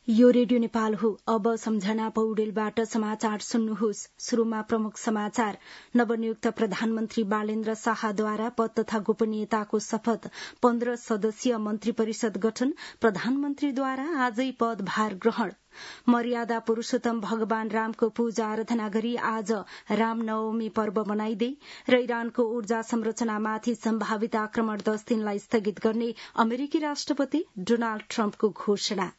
यो रेडियो नेपाल हो। अब सम्झना पौडेलबाट समाचार सुन्नुहोस्। शुरूमा प्रमुख समाचार। नवनियुक्त प्रधानमन्त्री बालेन्द्र शाहद्वारा पद तथा गोपनीयताको शपथ। 15 सदस्यीय मन्त्री परिषद गठन। प्रधानमन्त्रीद्वारा आजै पदभार ग्रहण। मर्यादा पुरूषोत्तम भगवान रामको पूजा आराधना गरी आज रामनवमी पर्व मनाइँदै र इरानको ऊर्जा संरचनामाथि सम्भावित आक्रमण 10 दिनलाई स्थगित गर्ने अमेरिकी राष्ट्रपति डोनाल्ड ट्रम्पको घोषणा।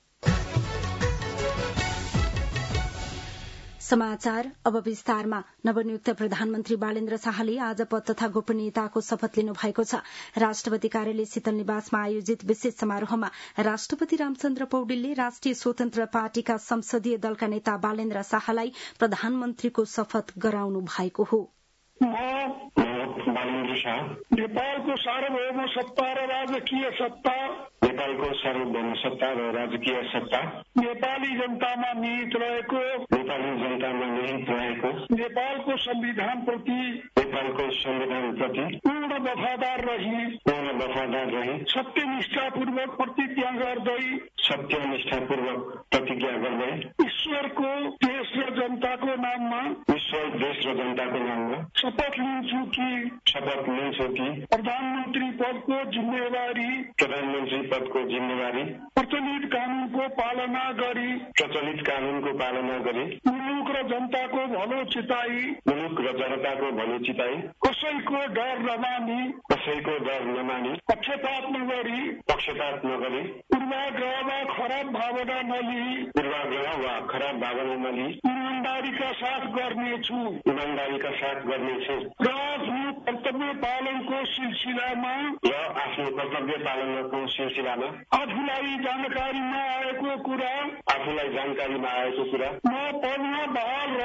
समाचार अब विस्तारमा। नवनियुक्त प्रधानमन्त्री बालेन्द्र शाहले आज पद तथा गोपनीयताको शपथ लिनु भएको छ। राष्ट्रपति कार्यालय शीतल निवासमा आयोजित विशेष समारोहमा राष्ट्रपति रामचन्द्र पौडेलले राष्ट्रिय स्वतन्त्र पार्टीका संसदीय दलका नेता बालेन्द्र शाहलाई प्रधानमन्त्रीको शपथ गराउनु भएको हो। बालेन्द्र शाह नेपालको सार्वभौम सत्ता र राजकीय सत्ता नेपालको सार्वभौम सत्ता र राजकीय सत्ता नेपाली जनतामा निहित रहेको नेपालको संविधानप्रति पूर्ण वफादार रही सत्यनिष्ठापूर्वक प्रतिज्ञा गर्दै ईश्वरको देश र जनताको नाममा शपथ लिन्छु कि प्रधानमन्त्री पदको जिम्मेवारी प्रचलित कानूनको पालना गरी मुलुक र जनताको भलो चिताई कसैको डर नमानी पक्षपात नगरी पूर्वाग्रह वा खराब भावना नलिई ईमानदारीका साथ गर्नेछु र आफ्नो कर्तव्य पालनको सिलसिलामा आफूलाई जानकारीमा आएको कुरा म पदमा बहाल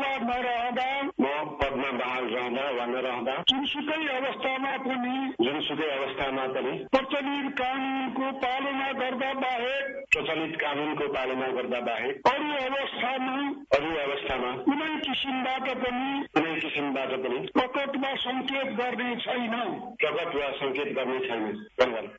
रहँदा वा नरहँदा जुनसुकै अवस्थामा पनि प्रचलित कानूनको पालना गर्दा बाहेक अरू अवस्थामा कुनै किसिमबाट पनि प्रकट वा संकेत गर्ने छैन।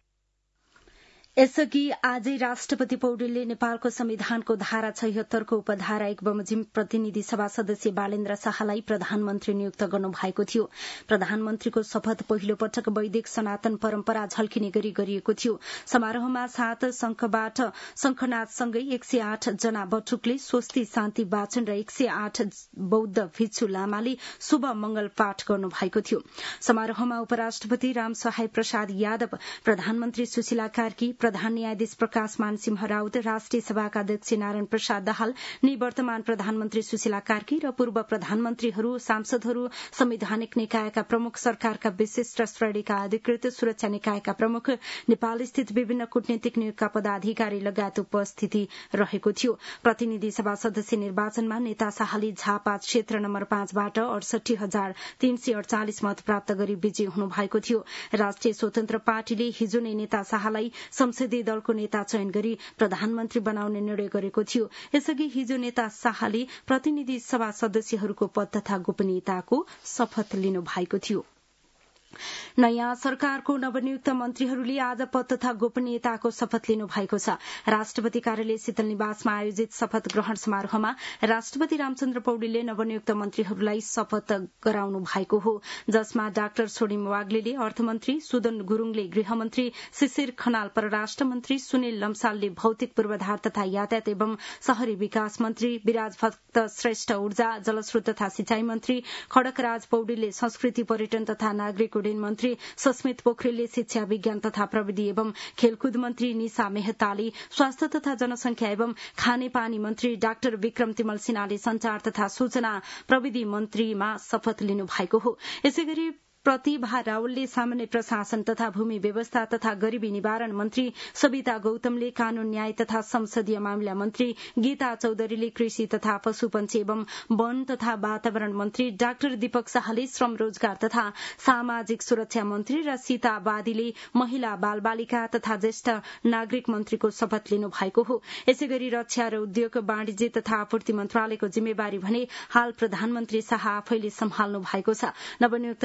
यसअघि आजै राष्ट्रपति पौडेलले नेपालको संविधानको धारा 76 को उपधारा 1 बमोजिम प्रतिनिधि सभा सदस्य बालेन्द्र शाहलाई प्रधानमन्त्री नियुक्त गर्नु भएको थियो। प्रधानमन्त्रीको शपथ पहिलो पटक वैदिक सनातन परम्परा झल्किने गरी गरिएको थियो। समारोहमा 7 शंखबाट शंखनादसँगै 108 जना बटुकले स्वस्ति शान्ति वाचन र 108 बौद्ध भिक्षु लामाले शुभ मंगल पाठ गर्नु भएको थियो। समारोहमा उपराष्ट्रपति रामसहाय प्रसाद यादव, प्रधानमन्त्री सुशीला कार्की, प्रधान न्यायाधीश प्रकाश मानसिंह राउत, राष्ट्रिय सभाका अध्यक्ष नारायण प्रसाद दाहाल, निवर्तमान प्रधानमन्त्री सुशीला कार्की र पूर्व प्रधानमन्त्रीहरू, सांसदहरू, संवैधानिक निकायका प्रमुख, सरकारका विशिष्ट श्रेणीका अधिकृत, सुरक्षा निकायका प्रमुख, नेपाल स्थित विभिन्न कूटनीतिक नियोगका पदाधिकारी लगायत उपस्थिति रहेको थियो। प्रतिनिधि सभा सदस्य निर्वाचनमा नेता शाहले झापा क्षेत्र नम्बर 5 बाट 68,348 मत प्राप्त गरी विजयी हुनु भएको थियो। राष्ट्रिय स्वतन्त्र पार्टीले हिजो नै नेता शाहलाई संसदीय दलको नेता चयन गरी प्रधानमन्त्री बनाउने निर्णय गरेको थियो। यसअघि हिजो नेता शाहले प्रतिनिधि सभा सदस्यहरूको पद तथा गोपनीयताको शपथ लिनु भएको थियो। नयाँ सरकारको नवनियुक्त मन्त्रीहरूले आज पद तथा गोपनीयताको शपथ लिनु भएको छ। राष्ट्रपति कार्यालय शीतल निवासमा आयोजित शपथ ग्रहण समारोहमा राष्ट्रपति रामचन्द्र पौडेलले नवनियुक्त मन्त्रीहरूलाई शपथ गराउनु भएको हो, जसमा डाक्टर छोडिम वाग्लेले अर्थमन्त्री, सुदन गुरूङले गृहमन्त्री, शिशिर खनाल परराष्ट्र मन्त्री, सुनिल लम्सालले भौतिक पूर्वाधार तथा यातायात एवं शहरी विकास मन्त्री, विराज भक्त श्रेष्ठ ऊर्जा, जलस्रोत तथा सिंचाई मन्त्री, खड्गराज पौडेलले संस्कृति पर्यटन तथा नागरिक उड्डयन मन्त्री, सस्मित पोखरेलले शिक्षा विज्ञान तथा प्रविधि एवं खेलकुद मन्त्री, निशा मेहताले स्वास्थ्य तथा जनसंख्या एवं खानेपानी मन्त्री, डाक्टर विक्रम तिमल सिन्हाले संचार तथा सूचना प्रविधि मन्त्रीमा शपथ लिनु भएको हो। यसैगरी प्रतिभा रावलले सामान्य प्रशासन तथा भूमि व्यवस्था तथा गरीबी निवारण मन्त्री, सविता गौतमले कानून न्याय तथा संसदीय मामिला मन्त्री, गीता चौधरीले कृषि तथा पशुपन्छी एवं वन तथा वातावरण मन्त्री, डाक्टर दीपक शाहले श्रम रोजगार तथा सामाजिक सुरक्षा मन्त्री र सीता वादीले महिला बाल बालिका तथा ज्येष्ठ नागरिक मन्त्रीको शपथ लिनु भएको हो। यसैगरी रक्षा र उद्योग, वाणिज्य तथा आपूर्ति मन्त्रालयको जिम्मेवारी भने हाल प्रधानमन्त्री शाह आफैले सम्हाल्नु भएको छ। नवनियुक्त प्रधानमन्त्री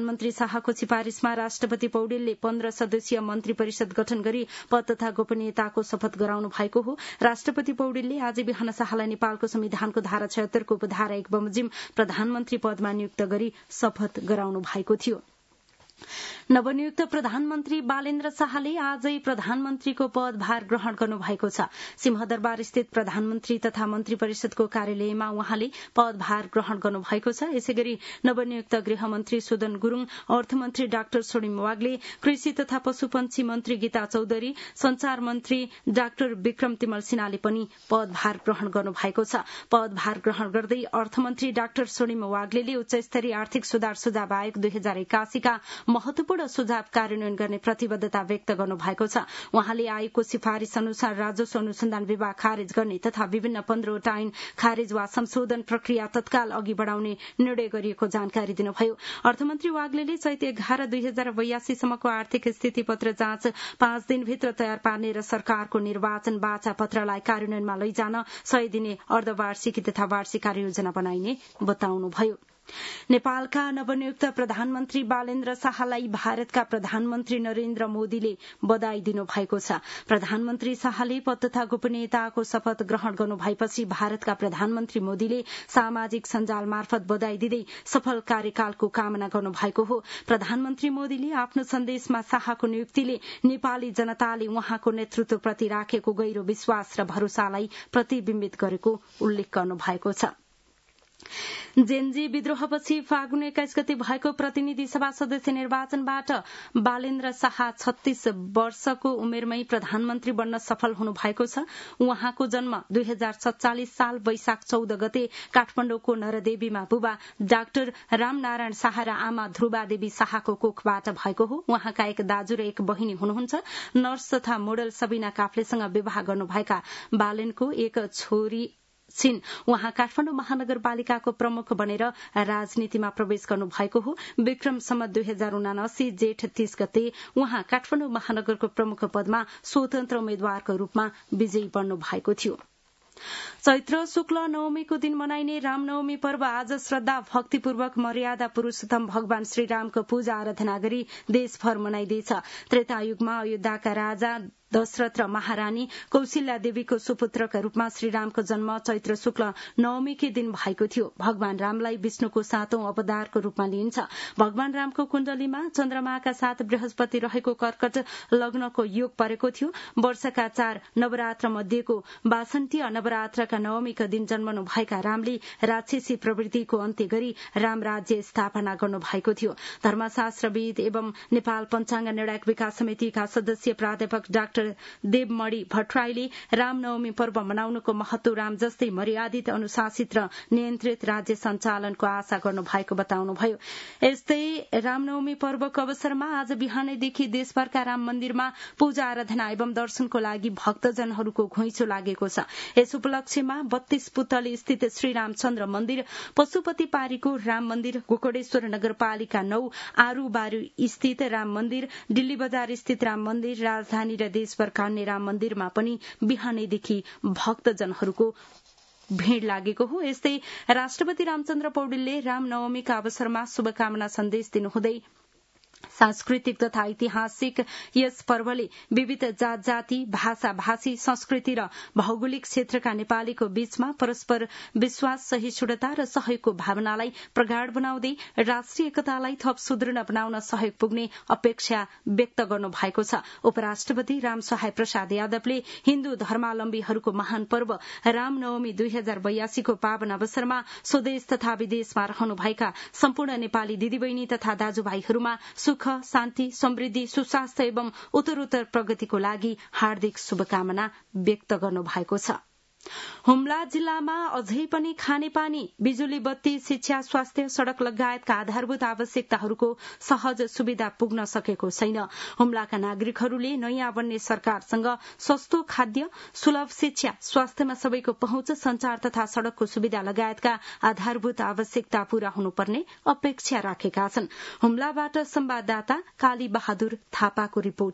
प्रधानमन्त्री शाहको सिफारिशमा राष्ट्रपति पौडेलले 15 सदस्यीय मन्त्री परिषद गठन गरी पद तथा गोपनीयताको शपथ गराउनु भएको हो। राष्ट्रपति पौडेलले आज बिहान शाहलाई नेपालको संविधानको धारा 76 को उपधारा 1 बमोजिम प्रधानमन्त्री पदमा नियुक्त गरी शपथ गराउनु भएको थियो। नवनियुक्त प्रधानमन्त्री बालेन्द्र शाहले आजै प्रधानमन्त्रीको पदभार ग्रहण गर्नु भएको छ। सिंहदरबार स्थित प्रधानमन्त्री तथा मन्त्री परिषदको कार्यालयमा उहाँले पदभार ग्रहण गर्नु भएको छ। यसैगरी नवनियुक्त गृहमन्त्री सुदन गुरूङ, अर्थमन्त्री डाक्टर सोनिम वाग्ले, कृषि तथा पशुपन्छी मन्त्री गीता चौधरी, संचार मन्त्री डाक्टर विक्रम तिमल सिन्हाले पनि पदभार ग्रहण गर्नु भएको छ। पदभार ग्रहण गर्दै अर्थमन्त्री डाक्टर सोनिम वाग्लेले उच्चस्तरीय आर्थिक सुधार सुझाव आयोग 2081 का महत्वपूर्ण सुझाव कार्यान्वयन गर्ने प्रतिबद्धता व्यक्त गर्नु भएको छ। उहाँले आयोगको सिफारिश अनुसार राजस्व अनुसन्धान विभाग खारेज गर्ने तथा विभिन्न 15वटा ऐन खारेज वा संशोधन प्रक्रिया तत्काल अघि बढ़ाउने निर्णय गरिएको जानकारी दिनुभयो। अर्थमन्त्री वाग्लेले चैत 11-2082 सम्मको आर्थिक स्थिति पत्र जाँच 5 दिनभित्र तयार पार्ने र सरकारको निर्वाचन बाचा पत्रलाई कार्यान्वयनमा लैजान 100 दिने अर्धवार्षिकी तथा वार्षिक कार्ययोजना बनाइने बताउनुभयो। नेपालका नवनियुक्त प्रधानमन्त्री बालेन्द्र शाहलाई भारतका प्रधानमन्त्री नरेन्द्र मोदीले बधाई दिनु भएको छ। प्रधानमन्त्री शाहले पद तथा गोपनीयताको शपथ ग्रहण गर्नु भएपछि भारतका प्रधानमन्त्री मोदीले सामाजिक सञ्जाल मार्फत बधाई दिँदै सफल कार्यकालको कामना गर्नु भएको हो। प्रधानमन्त्री मोदीले आफ्नो सन्देशमा शाहको नियुक्तिले नेपाली जनताले उहाँको नेतृत्वप्रति राखेको गहिरो विश्वास र भरोसालाई प्रतिबिम्बित गरेको उल्लेख गर्नु भएको छ। जेनजी विद्रोहपछि फागुन 21 गते भएको प्रतिनिधि सभा सदस्य निर्वाचनबाट बालेन्द्र शाह 36 वर्षको उमेरमै प्रधानमन्त्री बन्न सफल हुनु भएको छ। उहाँको जन्म 2047 साल वैशाख 14 गते काठमाडौँको नरदेवीमा बुबा डाक्टर रामनारायण शाह र आमा ध्रुवादेवी शाहको कोखबाट भएको हो। उहाँका एक दाजु र एक बहिनी हुनुहुन्छ। नर्स तथा मोडल सबिना काफ्लेसँग विवाह गर्नुभएका बालेनको एक छोरी छिन्। उहाँ काठमाडौँ महानगरपालिकाको प्रमुख बनेर राजनीतिमा प्रवेश गर्नु भएको हो। विक्रम सम्वत 2079 जेठ 30 गते उहाँ काठमाडौँ महानगरको प्रमुख पदमा स्वतन्त्र उम्मेद्वारको रूपमा विजयी बन्नु भएको थियो। चैत्र शुक्ल नवमीको दिन मनाइने रामनवमी पर्व आज श्रद्धा भक्तिपूर्वक मर्यादा पुरूषोत्तम भगवान श्रीरामको पूजा आराधना गरी देशभर मनाइँदैछ। त्रेतायुगमा अयोध्याका राजा दशरथ र महारानी कौशल्या देवीको सुपुत्रका रूपमा श्रीरामको जन्म चैत्र शुक्ल नवमीकै दिन भएको थियो। भगवान रामलाई विष्णुको 7औं अवतारको रूपमा लिइन्छ। भगवान रामको कुण्डलीमा चन्द्रमाका साथ बृहस्पति रहेको कर्कट लग्नको योग परेको थियो। वर्षका 4 नवरात्र मध्येको 62 नवरात्रका नवमीका दिन जन्मनु भएका रामले राक्षसी प्रवृत्तिको अन्त्य गरी राम राज्य स्थापना गर्नु भएको थियो। धर्मशास्त्रविद एवं नेपाल पञ्चाङ्ग निर्णायक विकास समितिका सदस्य प्राध्यापक डाक्टर देवमणि भट्टराईले रामनवमी पर्व मनाउनुको महत्व राम जस्तै मर्यादित, अनुशासित र नियन्त्रित राज्य सञ्चालनको आशा गर्नु भएको बताउनुभयो। यस्तै रामनवमी पर्वको अवसरमा आज बिहानैदेखि देशभरका राम मन्दिरमा पूजा आराधना एवं दर्शनको लागि भक्तजनहरूको घुइँचो लागेको छ। यस उपलक्ष्यमा 32 पुतली स्थित श्री रामचन्द्र मन्दिर, पशुपति पारीको राम मन्दिर, गोकर्णेश्वर नगरपालिका 9 आरूबारी स्थित राम मन्दिर, दिल्ली बजार स्थित राम मन्दिर, राजधानी र देशभरका अन्य राम मन्दिरमा पनि बिहानैदेखि भक्तजनहरूको भीड़ लागेको हो। यस्तै राष्ट्रपति रामचन्द्र पौडेलले रामनवमीका अवसरमा शुभकामना सन्देश दिनुहुँदै सांस्कृतिक तथा ऐतिहासिक यस पर्वले विविध जात जाति, भाषा भाषी, संस्कृति र भौगोलिक क्षेत्रका नेपालीको बीचमा परस्पर विश्वास, सहिष्णुता र सहयोगको भावनालाई प्रगाढ बनाउँदै राष्ट्रिय एकतालाई थप सुदृढ बनाउन सहयोग पुग्ने अपेक्षा व्यक्त गर्नु भएको छ। उपराष्ट्रपति रामसहाय प्रसाद यादवले हिन्दू धर्मावलम्बीहरूको महान पर्व रामनवमी 2082 को पावन अवसरमा स्वदेश तथा विदेशमा रहनुभएका सम्पूर्ण नेपाली दिदीबहिनी तथा दाजुभाइहरूमा सुख, शान्ति, समृद्धि, सुस्वास्थ्य एवं उत्तरोत्तर प्रगतिको लागि हार्दिक शुभकामना व्यक्त गर्नु भएको छ। हुम्ला जिल्लामा अझै पनि खानेपानी, बिजुली बत्ती, शिक्षा, स्वास्थ्य, सड़क लगायतका आधारभूत आवश्यकताहरूको सहज सुविधा पुग्न सकेको छैन। हुम्लाका नागरिकहरूले नयाँ बन्ने सरकारसँग सस्तो खाद्य, सुलभ शिक्षा, स्वास्थ्यमा सबैको पहुँच, संचार तथा सड़कको सुविधा लगायतका आधारभूत आवश्यकता पूरा हुनुपर्ने अपेक्षा राखेका छन्। हुम्लाबाट संवाददाता काली बहादुर थापाको रिपोर्ट।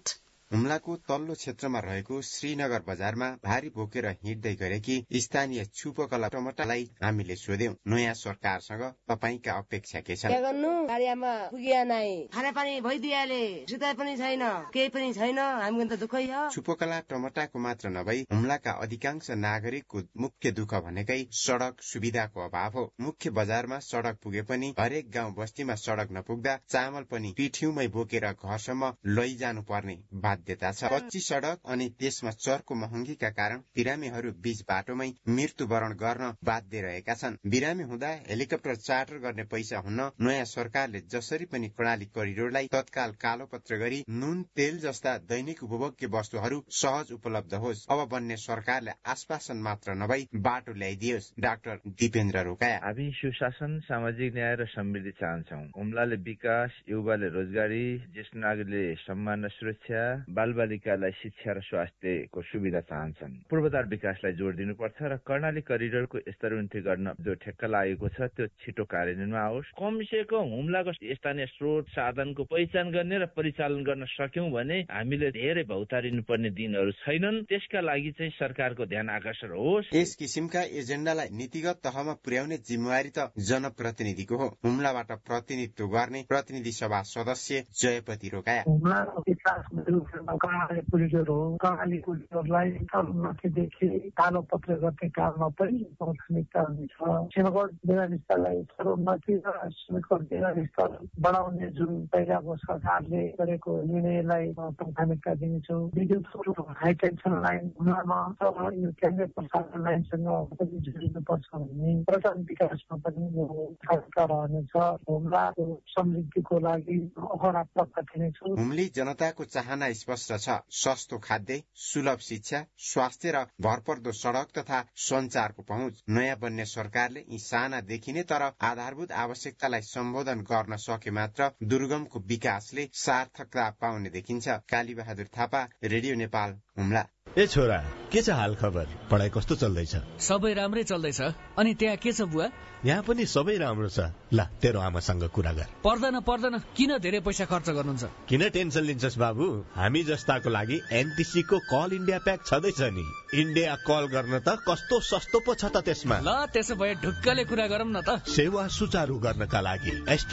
हुम्लाको तल्लो क्षेत्रमा रहेको श्रीनगर बजारमा भारी बोकेर हिँड्दै गरेकी स्थानीय छुपकला टमाटालाई हामीले सोध्यौं, नयाँ सरकारसँग तपाईका अपेक्षा के छन्? के गर्नु, गाडीमा पुगिया नै, खाना पानी भइदियाले, सुताइ पनि छैन, केही पनि छैन, हामीको त दुःखै हो। छुपकला टमाटाको मात्र नभई हुम्लाका अधिकांश नागरिकको मुख्य दुःख भनेकै सड़क सुविधाको अभाव हो। मुख्य बजारमा सड़क पुगे पनि हरेक गाउँ बस्तीमा सड़क नपुग्दा चामल पनि पिठ्यूमै बोकेर घरसम्म लैजानु पर्ने बाध्यता छ। कच्ची सड़क अनि त्यसमा चरको महँगीका कारण बिरामीहरू बीच बाटोमै मृत्युवरण गर्न बाध्य रहेका छन्। बिरामी हुँदा हेलिकप्टर चार्टर गर्ने पैसा हुन्न नयाँ सरकारले जसरी पनि कर्णाली करिडोरलाई तत्काल कालोपत्र गरी नुन तेल जस्ता दैनिक उपभोग्य वस्तुहरू सहज उपलब्ध होस्। अब बन्ने सरकारले आश्वासन मात्र नभई बाटो ल्याइदियोस्। डाक्टर दिपेन्द्र रोकाया, हामी सुशासन, सामाजिक न्याय र समृद्धि चाहन्छौँ। हुम्लाले विकास, युवाले रोजगारी, ज्येष्ठ नागरिकले सम्मान र सुरक्षा, बालबालिकालाई शिक्षा र स्वास्थ्यको सुविधा चाहन्छन्। पूर्वाधार विकासलाई जोड दिनुपर्छ र कर्णाली करिडोरको स्तरोन्नति गर्न जो ठेक्का लागेको छ त्यो छिटो कार्यान्वयनमा आओस्। कमसे कम हुम्लाको स्थानीय स्रोत साधनको पहिचान गर्ने र परिचालन गर्न सक्यौं भने हामीले धेरै भौतारिनु पर्ने दिनहरू छैनन्। त्यसका लागि चाहिँ सरकारको ध्यान आकर्षण होस्। यस किसिमका एजेन्डालाई नीतिगत तहमा पुर्याउने जिम्मेवारी त जनप्रतिनिधिको हो। हुम्लाबाट प्रतिनिधित्व गर्ने प्रतिनिधि सभा सदस्य जयपति रोकाया, हुम्लाको विकास कर्णाली कोरिडोर हो। कर्णाली कोरिडोरलाई सर्वोन्नतिदेखि कालो पत्र गर्ने काममा पनि प्राथमिकता हुनेछ। सिमकोट विमानस्थललाई सर्वोन्नति र सिमकोट विमानस्थल बढाउने जुन पहिलाको सरकारले गरेको निर्णयलाई प्राथमिकता दिनेछौँ। विद्युत हाई टेन्सन लाइन हुम्लामा यो केन्द्रीय प्रसारण लाइनसँग पनि जोडिनुपर्छ भन्ने पर्यटन विकासमा पनि खालका रहनेछ। हुम्लाको समृद्धिको लागि अहरा प्रकट दिनेछौँ। हुम्ली जनताको चाहना स्पष्ट छ, सस्तो खाद्य, सुलभ शिक्षा, स्वास्थ्य र भरपर्दो सड़क तथा सञ्चारको पहुँच। नयाँ बन्ने सरकारले यी साना देखिने तर आधारभूत आवश्यकतालाई सम्बोधन गर्न सके मात्र दुर्गमको विकासले सार्थकता पाउने देखिन्छ। कालीबहादुर थापा, रेडियो नेपाल, हुम्ला। ए छोरा, के छ हाल खबर? पढाइ कस्तो चल्दैछ? सबै राम्रै चल्दैछ। अनि त्यहाँ के छ बुवा? यहाँ पनि सबै राम्रो छ। ल, तेरो आमासँग कुरा गर। पर्दैन, किन धेरै पैसा खर्च गर्नुहुन्छ? किन टेन्सन लिन्छस् बाबु? हामी जस्ताको लागि एनटिसी को कल इन्डिया प्याक छँदैछ नि। इन्डिया कल गर्न त कस्तो सस्तो पो छ त त्यसमा। ल, त्यसो भए ढुक्कले कुरा गरौँ न त। सेवा सुचारू गर्नका लागि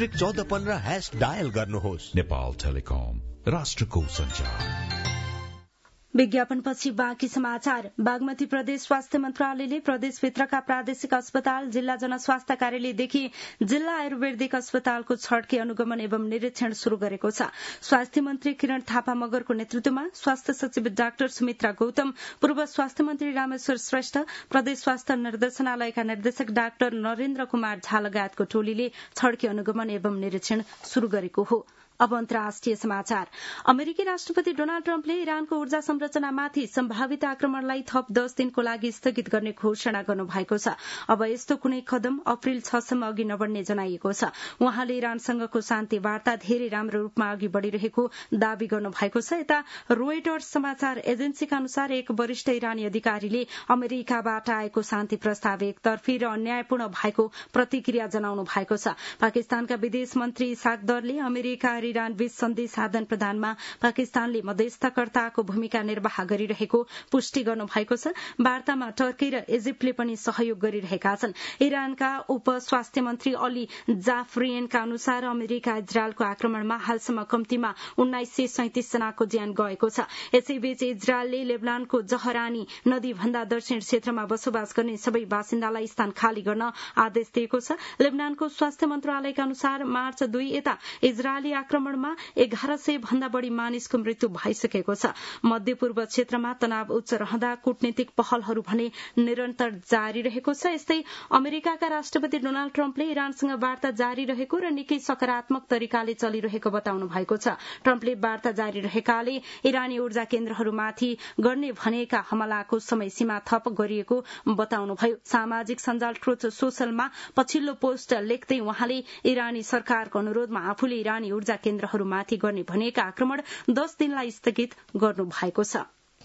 *1415# डायल गर्नुहोस्। नेपाल टेलिकम, राष्ट्रको सञ्चार। विज्ञापनपछि बाँकी समाचार। बागमती प्रदेश स्वास्थ्य मन्त्रालयले प्रदेशभित्रका प्रादेशिक अस्पताल, जिल्ला जनस्वास्थ्य कार्यालयदेखि जिल्ला आयुर्वेदिक अस्पतालको छड्के अनुगमन एवं निरीक्षण शुरू गरेको छ। स्वास्थ्य मन्त्री किरण थापा मगरको नेतृत्वमा स्वास्थ्य सचिव डाक्टर सुमित्रा गौतम, पूर्व स्वास्थ्य मन्त्री रामेश्वर श्रेष्ठ, प्रदेश स्वास्थ्य निर्देशनालयका निर्देशक डाक्टर नरेन्द्र कुमार झा लगायतको टोलीले छड्के अनुगमन एवं निरीक्षण शुरू गरेको हो। अब अन्तर्राष्ट्रिय समाचार। अमेरिकी राष्ट्रपति डोनाल्ड ट्रम्पले इरानको ऊर्जा संरचनामाथि सम्भावित आक्रमणलाई थप 10 दिनको लागि स्थगित गर्ने घोषणा गर्नुभएको छ। अब यस्तो कुनै कदम अप्रेल 6 सम्म अघि नबढ्ने जनाइएको छ। उहाँले इरानसँगको शान्ति वार्ता धेरै राम्रो रूपमा अघि बढ़िरहेको दावी गर्नुभएको छ। यता रोयटर्स समाचार एजेन्सीका अनुसार एक वरिष्ठ इरानी अधिकारीले अमेरिकाबाट आएको शान्ति प्रस्ताव एकतर्फी र अन्यायपूर्ण भएको प्रतिक्रिया जनाउनु भएको छ। पाकिस्तानका विदेश मन्त्री इसाक दरले अमेरिका इरान बीच सन्धि आदान प्रदानमा पाकिस्तानले मध्यस्थकर्ताको भूमिका निर्वाह गरिरहेको पुष्टि गर्नु भएको छ। वार्तामा टर्की र इजिप्टले पनि सहयोग गरिरहेका छन्। इरानका उप स्वास्थ्य मन्त्री अली जाफरियनका अनुसार अमेरिका इजरायलको आक्रमणमा हालसम्म कम्तीमा 1937 जनाको ज्यान गएको छ। यसैबीच इजरायलले लेबनानको जहरानी नदी भन्दा दक्षिण क्षेत्रमा बसोबास गर्ने सबै बासिन्दालाई स्थान खाली गर्न आदेश दिएको छ। लेबनानको स्वास्थ्य मन्त्रालयका अनुसार मार्च 2 यता इजरायली आक्रमणमा 1100 भन्दा बढ़ी मानिसको मृत्यु भइसकेको छ। मध्यपूर्व क्षेत्रमा तनाव उच्च रहँदा कूटनीतिक पहलहरू भने निरन्तर जारी रहेको छ। यस्तै अमेरिकाका राष्ट्रपति डोनाल्ड ट्रम्पले इरानसँग वार्ता जारी रहेको र निकै सकारात्मक तरिकाले चलिरहेको बताउनु भएको छ। ट्रम्पले वार्ता जारी रहेकाले इरानी ऊर्जा केन्द्रहरूमाथि गर्ने भनेका हमलाको समय सीमा थप गरिएको बताउनुभयो। सामाजिक सञ्जाल ट्रुथ सोशलमा पछिल्लो पोस्ट लेख्दै उहाँले इरानी सरकारको अनुरोधमा आफूले इरानी ऊर्जा केन्द्रहरूमाथि गर्ने भनेका आक्रमण 10 दिनलाई स्थगित गर्नु भएको छ।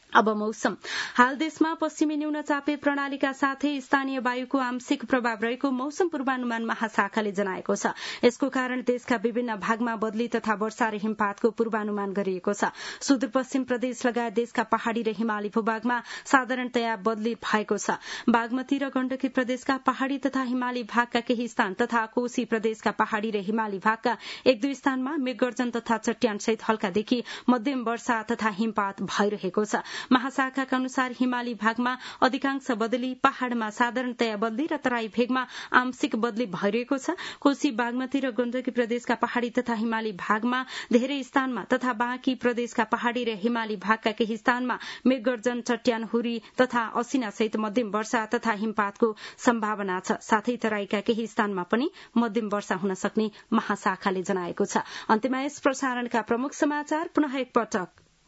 अब मौसम। हाल देशमा पश्चिमी न्यूनचापे प्रणालीका साथै स्थानीय वायुको आंशिक प्रभाव रहेको मौसम पूर्वानुमान महाशाखाले जनाएको छ। यसको कारण देशका विभिन्न भागमा बदली तथा वर्षा र हिमपातको पूर्वानुमान गरिएको छ। सुदूरपश्चिम प्रदेश लगायत देशका पहाड़ी र हिमाली भूभागमा साधारणतया बदली भएको छ। बागमती र गण्डकी प्रदेशका पहाड़ी तथा हिमाली भागका केही स्थान तथा कोशी प्रदेशका पहाड़ी र हिमाली भागका 1-2 स्थानमा मेघगर्जन तथा चट्यानसहित हल्कादेखि मध्यम वर्षा तथा हिमपात भइरहेको छ। महाशाखाका अनुसार हिमाली भागमा अधिकांश बदली, पहाड़मा साधारणतया बदली र तराई भेगमा आंशिक बदली भइरहेको छ। कोशी, बागमती र गण्डकी प्रदेशका पहाड़ी तथा हिमाली भागमा धेरै स्थानमा तथा बाँकी प्रदेशका पहाड़ी र हिमाली भागका केही स्थानमा मेघगर्जन, चट्यान, हुरी तथा असिना सहित मध्यम वर्षा तथा हिमपातको सम्भावना छ। साथै तराईका केही स्थानमा पनि मध्यम वर्षा हुन सक्ने महाशाखाले जनाएको छ। अन्त्यमा यस प्रसारणका प्रमुख समाचार पुनः एकपटक।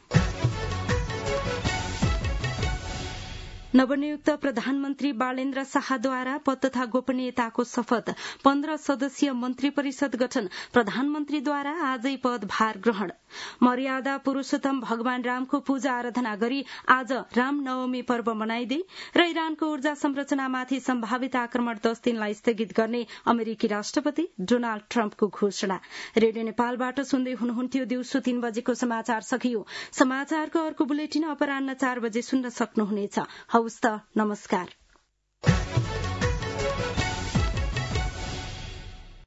नवनियुक्त प्रधानमन्त्री बालेन्द्र शाहद्वारा पद तथा गोपनीयताको शपथ। 15 सदस्यीय मन्त्री परिषद गठन। प्रधानमन्त्रीद्वारा आजै पदभार ग्रहण। मर्यादा पुरूषोत्तम भगवान रामको पूजा आराधना गरी आज रामनवमी पर्व मनाइँदै र इरानको ऊर्जा संरचनामाथि सम्भावित आक्रमण 10 दिनलाई स्थगित गर्ने अमेरिकी राष्ट्रपति डोनाल्ड ट्रम्पको घोषणा। रेडियो नेपालबाट सुन्दै हुनुहुन्थ्यो। दिउँसो 3 बजेको समाचार सकियो। समाचारको अर्को बुलेटिन अपराह्न 4 बजे सुन्न सक्नुहुनेछ। हवस् त, नमस्कार।